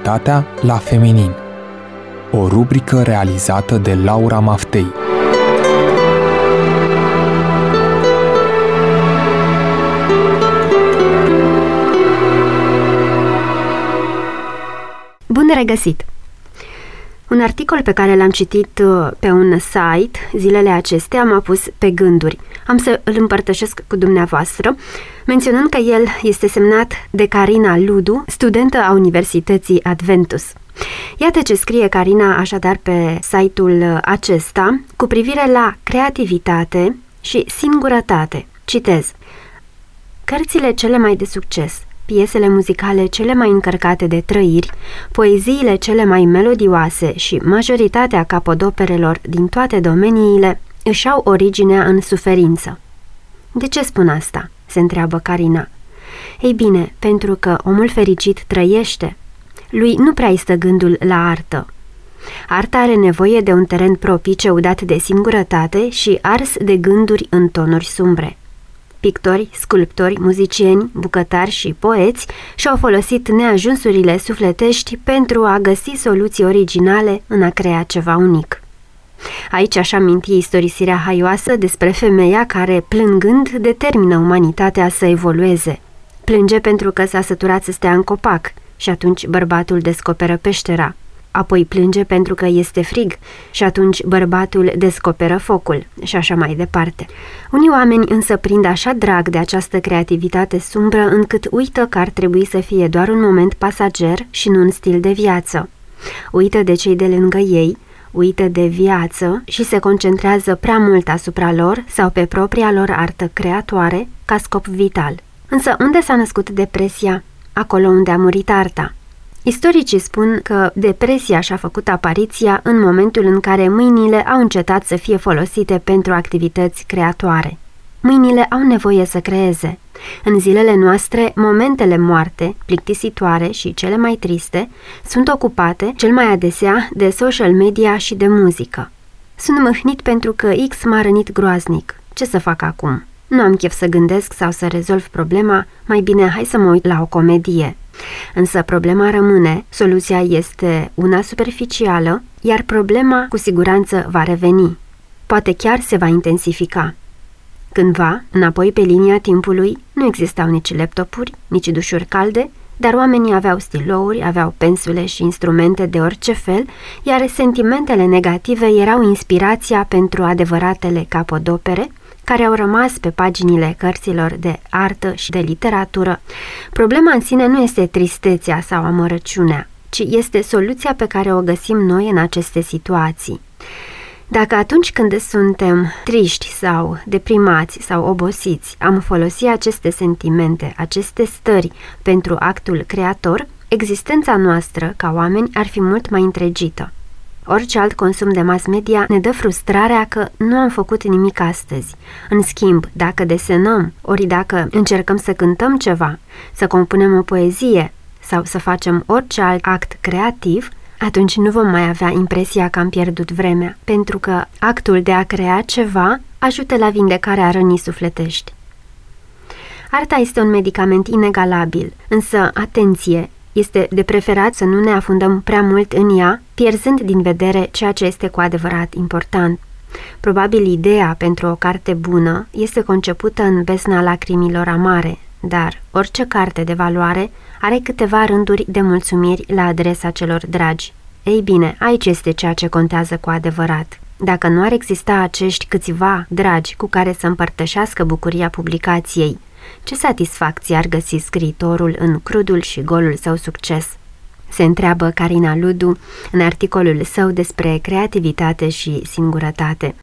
singurătatea la feminin. O rubrică realizată de Laura Maftei. Bun regăsit! Un articol pe care l-am citit pe un site zilele acestea m-a pus pe gânduri. Am să îl împărtășesc cu dumneavoastră, menționând că el este semnat de Carina Ludu, studentă a Universității Adventus. Iată ce scrie Carina așadar pe site-ul acesta cu privire la creativitate și singurătate. Citez: cărțile cele mai de succes, piesele muzicale cele mai încărcate de trăiri, poeziile cele mai melodioase și majoritatea capodoperelor din toate domeniile își au originea în suferință. De ce spun asta? Se întreabă Carina. Ei bine, pentru că omul fericit trăiește. Lui nu prea îi stă gândul la artă. Arta are nevoie de un teren propice udat de singurătate și ars de gânduri în tonuri sumbre. Pictori, sculptori, muzicieni, bucătari și poeți și-au folosit neajunsurile sufletești pentru a găsi soluții originale în a crea ceva unic. Aici aș aminti istorisirea haioasă despre femeia care, plângând, determină umanitatea să evolueze. Plânge pentru că s-a săturat să stea în copac și atunci bărbatul descoperă peștera. Apoi plânge pentru că este frig și atunci bărbatul descoperă focul și așa mai departe. Unii oameni însă prind așa drag de această creativitate sumbră încât uită că ar trebui să fie doar un moment pasager și nu un stil de viață. Uită de cei de lângă ei, uită de viață și se concentrează prea mult asupra lor sau pe propria lor artă creatoare ca scop vital. Însă unde s-a născut depresia? Acolo unde a murit arta. Istoricii spun că depresia și-a făcut apariția în momentul în care mâinile au încetat să fie folosite pentru activități creatoare. Mâinile au nevoie să creeze. În zilele noastre, momentele moarte, plictisitoare și cele mai triste sunt ocupate cel mai adesea de social media și de muzică. Sunt mâhnit pentru că X m-a rănit groaznic. Ce să fac acum? Nu am chef să gândesc sau să rezolv problema, mai bine hai să mă uit la o comedie. Însă problema rămâne, soluția este una superficială, iar problema cu siguranță va reveni. Poate chiar se va intensifica. Cândva, înapoi pe linia timpului, nu existau nici laptopuri, nici dușuri calde, dar oamenii aveau stilouri, aveau pensule și instrumente de orice fel, iar sentimentele negative erau inspirația pentru adevăratele capodopere, care au rămas pe paginile cărților de artă și de literatură. Problema în sine nu este tristețea sau amărăciunea, ci este soluția pe care o găsim noi în aceste situații. Dacă atunci când suntem triști sau deprimați sau obosiți am folosit aceste sentimente, aceste stări pentru actul creator, existența noastră ca oameni ar fi mult mai întregită. Orice alt consum de mass media ne dă frustrarea că nu am făcut nimic astăzi. În schimb, dacă desenăm, ori dacă încercăm să cântăm ceva, să compunem o poezie sau să facem orice alt act creativ, atunci nu vom mai avea impresia că am pierdut vremea, pentru că actul de a crea ceva ajută la vindecarea rănii sufletești. Arta este un medicament inegalabil, însă, atenție, este de preferat să nu ne afundăm prea mult în ea, pierzând din vedere ceea ce este cu adevărat important. Probabil ideea pentru o carte bună este concepută în besna lacrimilor amare, dar orice carte de valoare are câteva rânduri de mulțumiri la adresa celor dragi. Ei bine, aici este ceea ce contează cu adevărat. Dacă nu ar exista acești câțiva dragi cu care să împărtășească bucuria publicației, ce satisfacție ar găsi scriitorul în crudul și golul său succes? Se întreabă Carina Ludu în articolul său despre creativitate și singurătate.